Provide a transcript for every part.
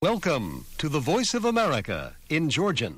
Welcome to the Voice of America in Georgian.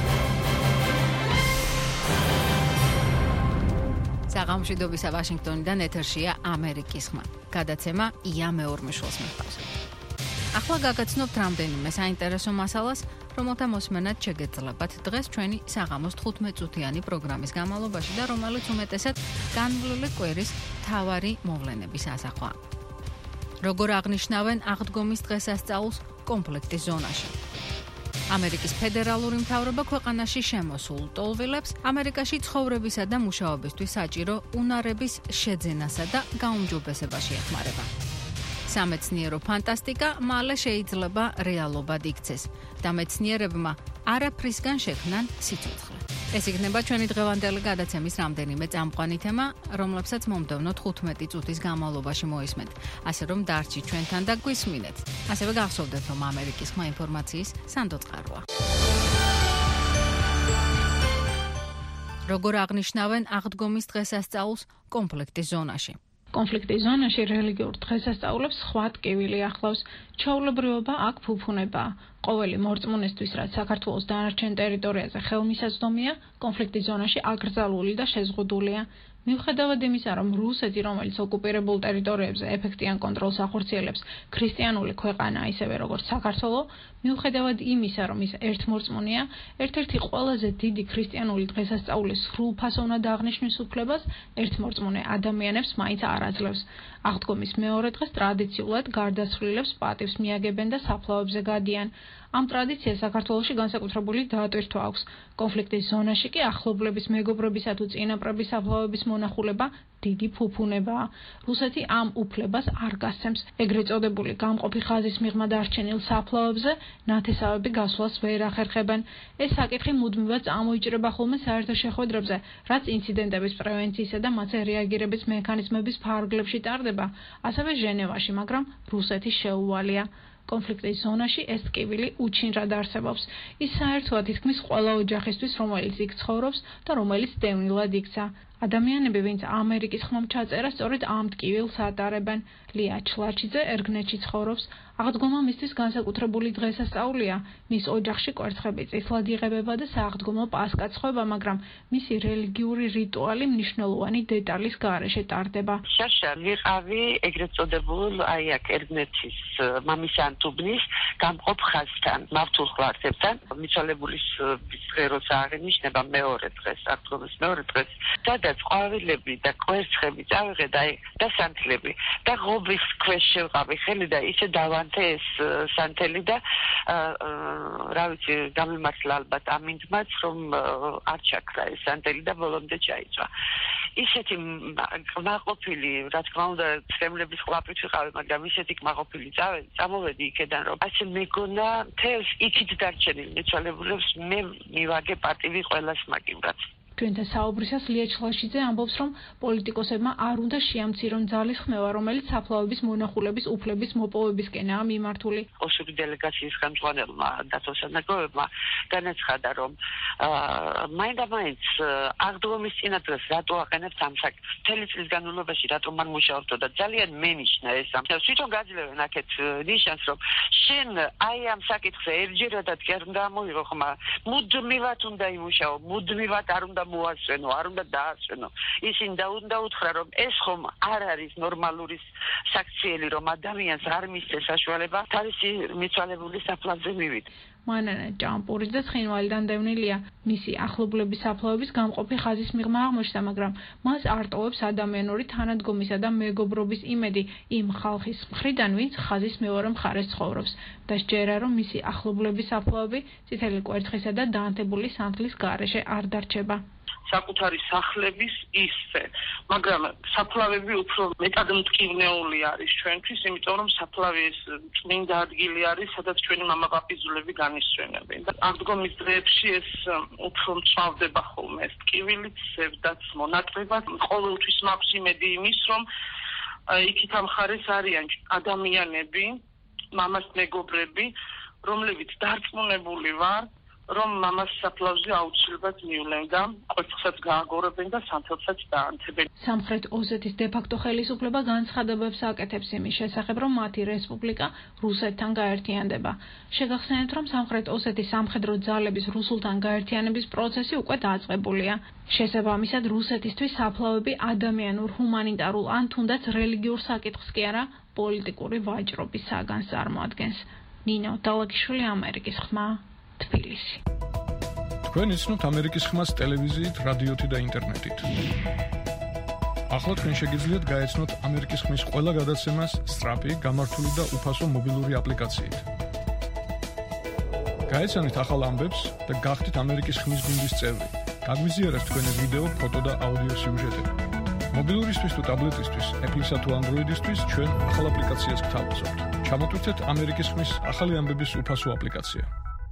საღამოშვიდობისა ვაშინგტონიდან ეთერშია ამერიკის ხმა. გადაცემა ია მეორმე შულს მიყავს. ახლა გაგაცნობთ რამდენიმე საინტერესო მასალას, რომელთა მოსმენად შეგეძლებათ დღეს ჩვენი საღამოს 15 წუთიანი პროგრამის განმავლობაში და რომელიც უმეტესად განვლილი კვირის მთავარი მოვლენების ასახვაა. როგორ აღნიშნავენ აღდგომის დღესასწაულს კონფლიქტის ზონაში. ამერიკის ფედერალური მთავრობა ქვეყანაში შემოსულ ტოლვილებს ამერიკაში ცხოვრებისა და მუშაობისთვის საჭირო უნარების შეძენასა და გაუმჯობესებაში ეხმარება. სამეცნიერო ფანტასტიკა მალე შეიძლება რეალობად იქცეს და მეცნიერებმა არაფრისგან შექმნან სიცოცხლე. ეს იქნება ჩვენი დღევანდელი გადაცემის რამდენიმე წამყვანი თემა, რომლებსაც მომდევნო 15 წუთის განმავლობაში მოისმენთ, ასე რომ დარჩით ჩვენთან და გვისმინეთ. ასევე გახსოვდეთ, რომ ამერიკის ხმა ინფორმაციის სანდო წყაროა. როგორ აღნიშნავენ აღდგომის დღესასწაულს კონფლიქტის ზონაში. კონფლიქტის ზონაში რელიგიურ დღესასწაულებს სხვა ტკივილი ახლავს. ჩვეულებრივობა აქ ფუფუნებაა. ყოველი მორწმუნესთვის, რაც საქართველოს დანარჩენ ტერიტორიაზე ხელმისაწვდომია, კონფლიქტის ზონაში აკრძალული და შეზღუდულია. მიუხედავად იმისა, რომ რუსეთი, რომელიც ოკუპირებულ ტერიტორიებზე ეფექტიან კონტროლს ახორციელებს, ქრისტიანული ქვეყანაა ისევე როგორც საქართველო, მიუხედავად იმისა, რომ ის ერთმორწმუნეა, ერთ-ერთი ყველაზე დიდი ქრისტიანული დღესასწაულის სრულფასოვნად აღნიშვნის უფლებას ერთმორწმუნე ადამიანებს მაინც არ აძლევს. აღდგომის მეორე დღეს ტრადიციულად გარდაცვლილებს პატივს მიაგებენ და საფლავებზე გადიან. ამ ტრადიციას საქართველოში განსაკუთრებული დაატვირთვა აქვს. კონფლიქტის ზონაში კი ახლობლების, მეგობრებისა თუ წინაპრების საფლავების მონახულება დიდი ფუფუნებაა. რუსეთი ამ უფლებას არ გასცემს. ეგრეთ წოდებული გამყოფი ხაზის მიღმა დარჩენილ საფლავებზე ნათესავები გასვლას ვერ ახერხებენ. ეს საკითხი მუდმივად წამოიჭრება ხოლმე საერთო შეხვედრებზე, რაც ინციდენტების პრევენციისა და მათზე რეაგირების მექანიზმების ფარგლებში ტარდება, ასევე ჟენევაში, მაგრამ რუსეთის შეუვალია. კონფლიქტის ზონაში ეს ტკივილი უჩინრად არსებობს. ის საერთოა თითქმის ყველა ოჯახისთვის, რომელიც იქ ცხოვრობს და რომელიც დევნილად იქცა. ადამიანები, ვინც ამერიკის ხმამ ჩაწერა, სწორედ ამ ტკივილს ატარებენ. ლია ჩლაჩიძე ერგნეთში ცხოვრობს. აღდგომა მისთვის განსაკუთრებული დღესასწაულია. მის ოჯახში კვერცხები წითლად იღებება და სააღდგომო პასკა ცხება, მაგრამ მისი რელიგიური რიტუალი მნიშვნელოვანი დეტალის გარეშე ტარდება. შაშა ვიყავი ეგრეთ წოდებულ აქ ერგნეთის მამისა ანტუბნის გამყოფ ხაზთან, მართულ ღვაწებთან, მიცვალებულის დღე როცა აღინიშნება მეორე დღეს, აღდგომის მეორე დღეს, სადაც ყვავილები და კვერცხები წავიღე და სანთლები და ღობის ქვეშ შევყავი ხელი და ისე დავანთე ეს სანთელი და რა ვიცი, გამიმართლა ალბათ ამინდმაც, რომ არ ჩაქრა ეს სანთელი და ბოლომდე ჩაიწვა. ისეთი კმაყოფილი, რა თქმა უნდა, ცრემლების ყლაპით ვიყავი, მაგრამ ისეთი კმაყოფილი წამოვედი იქიდან, რომ ასე მეგონა თელს იქით დარჩენილ მიცვალებულებს მე მივაგე პატივი ყველას მაგივრად. ჩვენთან საუბრისას ლია ჩლაშიძე ამბობს, რომ პოლიტიკოსებმა არ უნდა შეამცირონ ძალის ხმევა, რომელიც საფლავების მონახულების უფლების მოპოვებისკენაა მიმართული. ოსური დელეგაციის ხელმძღვანელმა დათო სანაკოევმა განაცხადა, რომ მაინდა-მაინც აღდგომის წინადღეს რატო აყენებთ ამ საკითხს? მთელი წლის განმავლობაში რატომ არ მუშაობთ და ძალიან მენიშნა ეს ამ. თვითონ გაძლევენ აქეთ ნიშანს, რომ შენ აი ამ საკითხზე ერთჯერადად კი არ უნდა ამოიღო ხმა, მუდმივად უნდა იმუშაო, მუდმივად არ უნდა მოასწენო, არ უნდა დაასწენო. ისინი უნდა უთხრა, რომ ეს ხომ არ არის ნორმალური საქციელი, რომ ადამიანს არ მისცეს საშუალება თავისი მიცვალებულის საფლავზე მივიდეს. მანანა ჭამპურიძე ცხინვალიდან დევნილია. მისი ახლობლების საფლავების გამყოფი ხაზის მიღმა აღმოჩნდა, მაგრამ მას არ ტოვებს ადამიანური თანადგომისა და მეგობრობის იმედი იმ ხალხის მხრიდან, ვინც ხაზის მეორე მხარეს ცხოვრობს და სჯერა, რომ მისი ახლობლების საფლავები წითელი კვერცხისა და დაანთებული სანთლის გარეშე არ დარჩება. საკუთარი სახლების ისე, მაგრამ საფლავები უფრო მეტად მტკივნეული არის ჩვენთვის, იმიტომ რომ საფლავი ეს წმინდა ადგილი არის, სადაც ჩვენი მამაპაპიზულები განისვენებენ. აღდგომის დღეებში ეს უფრო მწვავდება ხოლმე ეს ტკივილი, სევდაც მონატრებად. ყოველთვის მაქვს იმედი იმის, რომ იქით ამ მხარეს არიან ადამიანები, მამას მეგობრები, რომლებიც დარწმუნებული ვარ, რომ მამას საფლავზე აუცილებლად მივლენ და კვერცხსაც გააგორებენ და სამთელსაც დაანთებენ. სამხრეთ ოსეთის დე-ფაქტო ხელისუფლება განცხადებებს აკეთებს იმის შესახებ, რომ მათი რესპუბლიკა რუსეთთან გაერთიანდება. შეგახსენებთ, რომ სამხრეთ ოსეთის სამხედრო ძალების რუსულთან გაერთიანების პროცესი უკვე დაწყებულია. შესაბამისად, რუსეთისთვის საფლავები ადამიანურ, ჰუმანიტარულ ან თუნდაც რელიგიურ საკითხს კი არა, პოლიტიკური ვაჭრობის საგანს წარმოადგენს. ნინო დალაგიშვილი, ამერიკის ხმა, თბილისი. თქვენ იცნობთ ამერიკის ხმას ტელევიზიით, რადიოთი და ინტერნეტით. ახლა თქვენ შეგიძლიათ გაეცნოთ ამერიკის ხმის ყველა გადაცემას სწრაფი, გამართული და უფასო მობილური აპლიკაციით. გაეცანით ახალ ამბებს და გახდით ამერიკის ხმის გუნდის წევრი. გაგვიზიარეთ თქვენი ვიდეო, ფოტო და აუდიო სიუჟეტები. მობილურისთვის თუ ტაბლეტისთვის, Apple-ისა თუ Android-ისთვის ჩვენ ახალ აპლიკაციას გთავაზობთ. ჩამოტვირთეთ ამერიკის ხმის ახალი ამბების უფასო აპლიკაცია.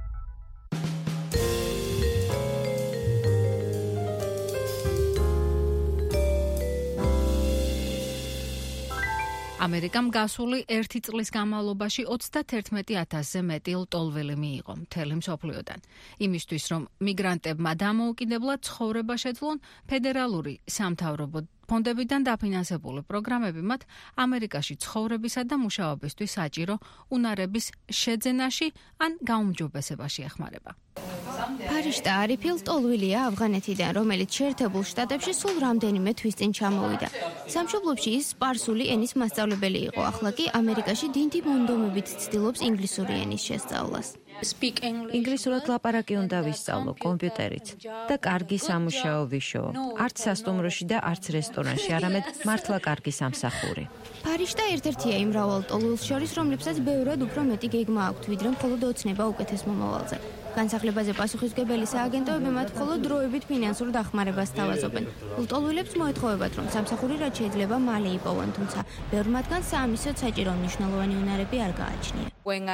ამერიკამ გასული 1 წლის განმავლობაში 31,000-ზე მეტი ლტოლვილი მიიღო მთელი მსოფლიოდან. იმისთვის, რომ მიგრანტებმა დამოუკიდებლად ცხოვრება შეძლონ, ფედერალური სამთავრობო ფონდებიდან დაფინანსებული პროგრამები მათ ამერიკაში ცხოვრებისა და მუშაობისთვის საჭირო უნარების შეძენაში ან გაუმჯობესებაში ეხმარება. ფარიშტა არიფი ლტოლვილია ავღანეთიდან, რომელიც შეერთებულ შტატებში სულ რამდენიმე თვის წინ ჩამოვიდა. სამშობლოში ის სპარსული ენის მასწავლებელი იყო, ახლა კი ამერიკაში დინდი მონდომებით ცდილობს ინგლისური ენის შესწავლას. ინგლისურად ლაპარაკი უნდა ვისწავლო, კომპიუტერით და კარგი სამუშაო ვიშოვო. არც სასტუმროში და არც რესტორანში, არამედ მართლა კარგი სამსახური. ფარიშტა ერთ-ერთია იმ მრავალ ლტოლვილს შორის, რომლებსაც ბევრად უფრო მეტი გეგმა აქვთ, ვიდრე მხოლოდ ოცნება უკეთეს მომავალზე. განსახლებაზე პასუხისმგებელი სააგენტოები მათ მხოლოდ დროებით ფინანსურ დახმარებას თავაზობენ. ლტოლვილებს მოეთხოვებათ, რომ სამსახური რაც შეიძლება მალე იპოვონ, თუმცა ბევრ მათგანს საამისოდ საჭირო მნიშვნელოვანი უნარები არ გააჩნია.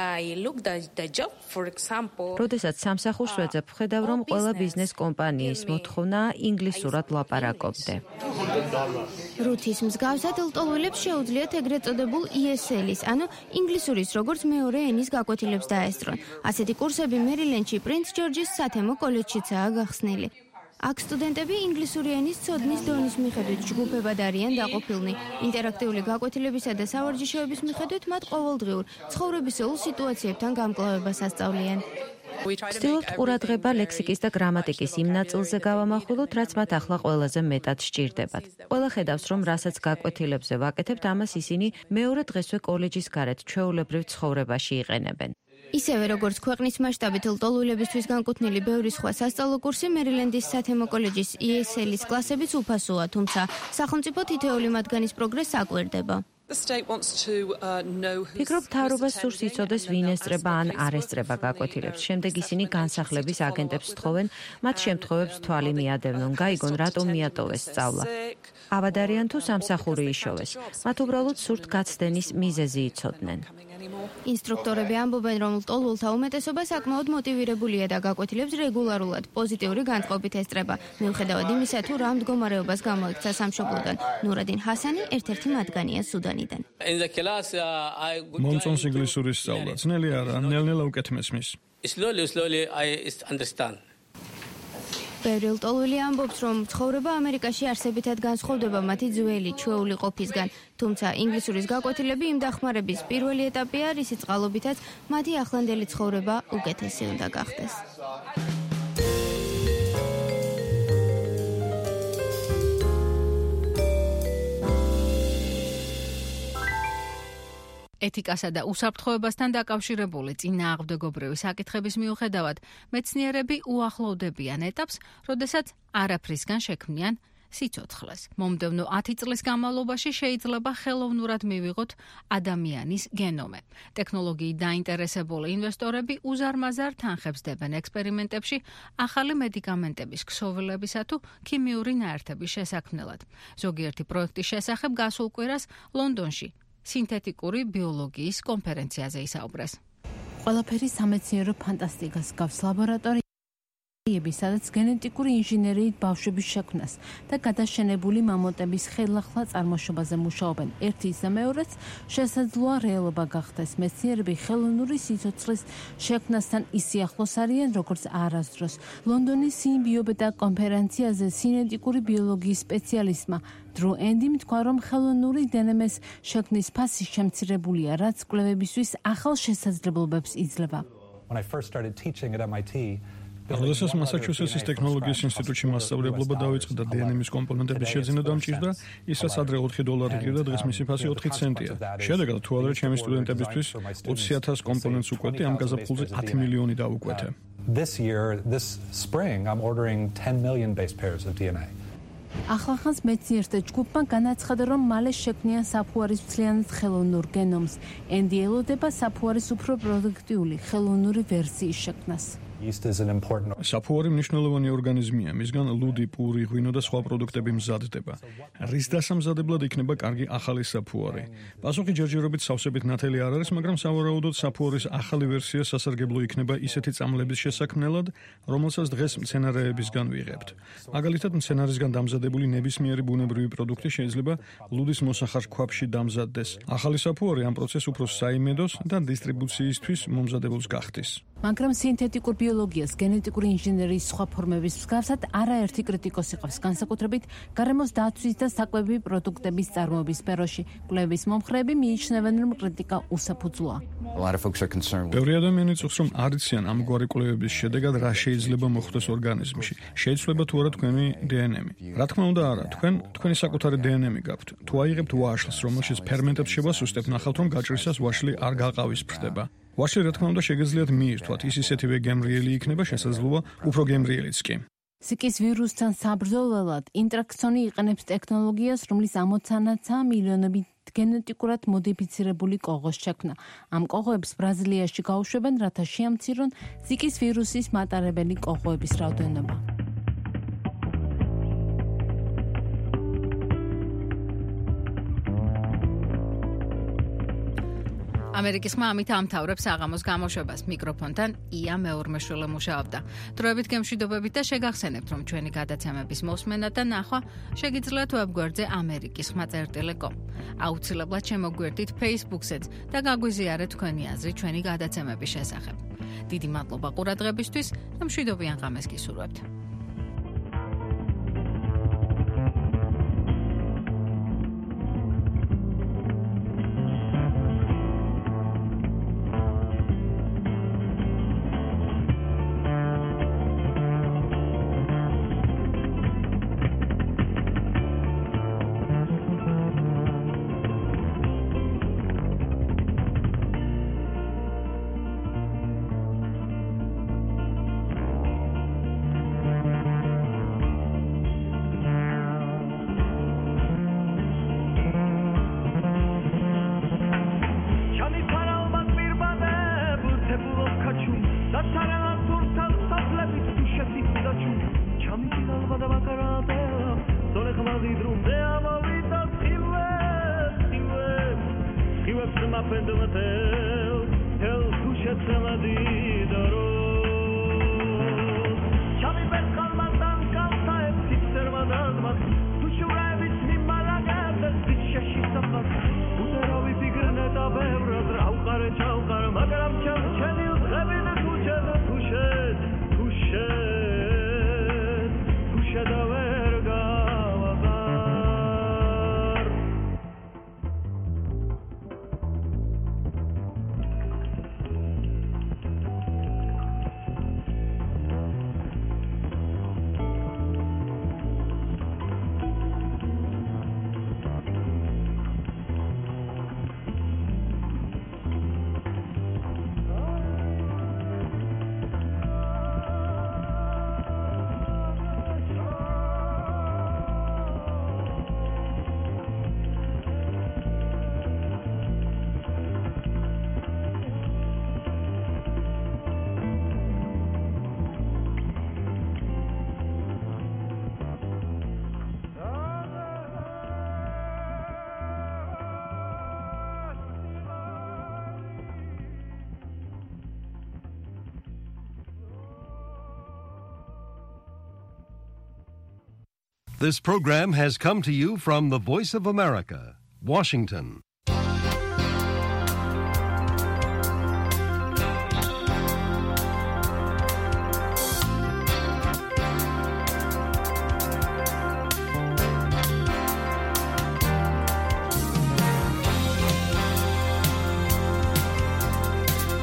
როდესაც სამსახურს ვეძებ, ხედავ, რომ ყველა ბიზნეს კომპანიის მოთხოვნაა ინგლისურად ლაპარაკობდე. რუთის მსგავსად ლტოლვილებს შეუძლიათ ეგრეთ წოდებულ ESL-ის, ანუ ინგლისურის როგორც მეორე ენის გაკვეთილებს დაესწრონ. ასეთი კურსები მერილენდში პრინც ჯორჯის სათემო კოლეჯშიცაა გახსნილი. აქ სტუდენტები ინგლისური ენის ცოდნის დონის მიხედვით ჯგუფებად არიან დაყოფილნი. ინტერაქტიული გაკვეთილებისა და სავარჯიშოების მიხედვით მათ ყოველდღიურ ცხოვრებისეულ სიტუაციებთან გამკლავებას ასწავლიან. ვცდილობთ ყურადღება ლექსიკის და გრამატიკის იმ ნაწილზე გავამახვილოთ, რაც მათ ახლა ყველაზე მეტად სჭირდებათ. ყველა ხედავს, რომ რასაც გაკვეთილებზე ვაკეთებთ, ამას ისინი მეორე დღესვე კოლეჯის გარეთ ჩვეულებრივ ცხოვრებაში იყენებენ. ისევე როგორც ქვეყნის მასშტაბით ლტოლვილებისთვის განკუთვნილი ბევრი სხვა სასწავლო კურსი მერილენდის სათემო კოლეჯის ESL-ის კლასებიც უფასოა, თუმცა სახელმწიფო თითოეული მათგანის პროგრესს აკვირდება. ფიქრობ, მთავრობას სურს იცოდეს, ვინ ესწრება ან არ ესწრება გაკვეთილებს. შემდეგ ისინი განსახლების აგენტებს თხოვენ, მათ შემთხვევებს თვალი მიადევნონ, გაიგონ, რატომ მიატოვეს სწავლა. ავადარიან თუ სამსახური იშოვეს. მათ უბრალოდ სურთ გაცდენის მიზეზი იცოდნენ. ინსტრუქტორები ამბობენ, რომ ლტოლვილთა უმეტესობა საკმაოდ მოტივირებულია და გაკვეთილებს რეგულარულად პოზიტიური განწყობით ესწრება. მიუხედავად იმისა, თუ რა მდგომარეობას გამოიქცა სამშობლოდან. ნურადინ ჰასანი ერთ-ერთი მათგანია სუდანიდან. მომწონს ინგლისურის სწავლა. ძნელი არა, ნელ-ნელა უკეთ მესმის. ბევრი ლტოლვილი ამბობს, რომ ცხოვრება ამერიკაში არსებითად განსხვავდება მათი ძველი ჩვეული ყოფისგან, თუმცა ინგლისურის გაკვეთილები იმ დახმარების პირველი ეტაპია, რისი წყალობითაც მათი ახლანდელი ცხოვრება უკეთესი უნდა გახდეს. ეთიკასა და უსაფრთხოებასთან დაკავშირებული წინააღმდეგობრივი საკითხების მიუხედავად, მეცნიერები უახლოვდებიან ეტაპს, როდესაც არაფრისგან შექმნიან სიცოცხლეს. მომდევნო 10 წლის განმავლობაში შეიძლება ხელოვნურად მივიღოთ ადამიანის გენომი. ტექნოლოგიით დაინტერესებული ინვესტორები უზარმაზარ თანხებს დებენ ექსპერიმენტებში ახალი მედიკამენტების ქსოვილებისა თუ ქიმიური ნაერთების შესაქმნელად. ზოგიერთი პროექტის შესახებ გასულ კვირას ლონდონში სინთეტიკური ბიოლოგიის კონფერენციაზე ისაუბრეს. ყველაფერი სამეცნიერო ფანტასტიკას გავს. ლაბორატორია სადაც გენეტიკური ინჟინერიით ბავშვების შექმნას და გადაშენებული მამონტების ხელახლა წარმოშობაზე მუშაობენ. ერთი და მეორეც შესაძლოა რეალობა გახდეს. მეცნიერები ხელოვნური სიცოცხლის შექმნასთან ისე ახლოს არიან, როგორც არასდროს. ლონდონის სიმბიობედა კონფერენციაზე სინეტიკური ბიოლოგიის სპეციალისტმა დრუ ენდიმ თქვა, რომ ხელოვნური დნმ-ის შექმნის ფასი შემცირებულია, რაც კვლევებისთვის ახალ შესაძლებლობებს იძლევა. როდესაც მასაჩუსეტსის ტექნოლოგიის ინსტიტუტში მასწავლებლობა დაიწყო და დნმ-ის კომპონენტების შეძენა დამჭირდა, ის რაც ადრე $4 ღირდა, დღეს მისი ფასი 4 ცენტია. შედეგად, თუ ადრე ჩემი სტუდენტებისთვის 20,000 კომპონენტს უკვეთი, ამ გაზაფხულზე 10 მილიონი დავუკვეთე. This spring I'm ordering 10 million base pairs of DNA. ახლახანს მეცნიერთა ჯგუფმა განაცხადა, რომ მალე შექმნიან საფუარის მთლიანად ხელოვნურ გენომს. ენდი ელოდება საფუარის უფრო პროდუქტიული ხელოვნური ვერსიის შექმნას. საფუარი მნიშვნელოვანი ორგანიზმია, მისგან ლუდი, პური, ღვინო და სხვა პროდუქტები მზადდება. რის დასამზადებლად იქნება კარგი ახალი საფუარი. პასუხი ჯერჯერობით სავსებით ნათელი არ არის, მაგრამ სავარაუდოდ საფუარის ახალი ვერსია სასარგებლო იქნება ისეთი წამლების შესაქმნელად, რომელსაც დღეს მცენარეებისგან ვიღებთ. მაგალითად, მცენარისგან დამზადებული ნებისმიერი ბუნებრივი პროდუქტი შეიძლება ლუდის მოსახარ ქვაბში დამზადდეს. ახალი საფუარი ამ პროცესს უფრო საიმედოს და დისტრიბუციისთვის მომზადებელს გახდის. მაგრამ სინთეტიკურ ბიოლოგიას, გენეტიკური ინჟინერიის სხვა ფორმების მსგავსად არაერთი კრიტიკოსი ყავს, განსაკუთრებით გარემოს დაცვის და საკვები პროდუქტების წარმოების სფეროში. კვლევის მომხრეები მიიჩნევენ, რომ კრიტიკა უსაფუძვლოა. ბევრი ადამიანი წუხს, რომ არ იციან ამგვარი კვლევების შედეგად რა შეიძლება მოხდეს ორგანიზმში. შეიცვლება თუ არა თქვენი დნმ. რა თქმა უნდა არა, თქვენი საკუთარი დნმ გაქვთ. თუ აიღებთ ვაშლს, რომელშიც ფერმენტებს შევასუსტებთ, ნახავთ, რომ გაჭრისას ვაშლი არ გაყავისფრდება. ვაშლი რა თქმა უნდა შეგეძლიათ მიირთვათ, ის ისეთივე გემრიელი იქნება, შესაძლოა უფრო გემრიელიც კი. სიკის ვირუსთან საბრძოლველად ინტრაქსონი იყენებს ტექნოლოგიას, რომლის ამოცანაცაა მილიონობით გენეტიკურად მოდიფიცირებული კოღოს შექმნა. ამ კოღოებს ბრაზილიაში გაუშვებენ, რათა შეამცირონ სიკის ვირუსის მატარებელი კოღოების რაოდენობა. ამერიკის ხმა ამით ამთავრებს აღამოს გამოშვებას. მიკროფონთან ია მეორმეშვილე მუშაობდა. დროებით გემშვიდობებით და შეგახსენებთ, რომ ჩვენი გადაცემების მოსმენა და ნახვა შეგიძლიათ ვებგვერდზე amerikisxma.com. აუცილებლად შემოგვერდით Facebook-ზეც და გაგვიზიარეთ თქვენი აზრი ჩვენი გადაცემების შესახებ. დიდი მადლობა ყურადღებისთვის და მშვიდობიან ღამეს გისურვებთ. This program has come to you from the Voice of America, Washington.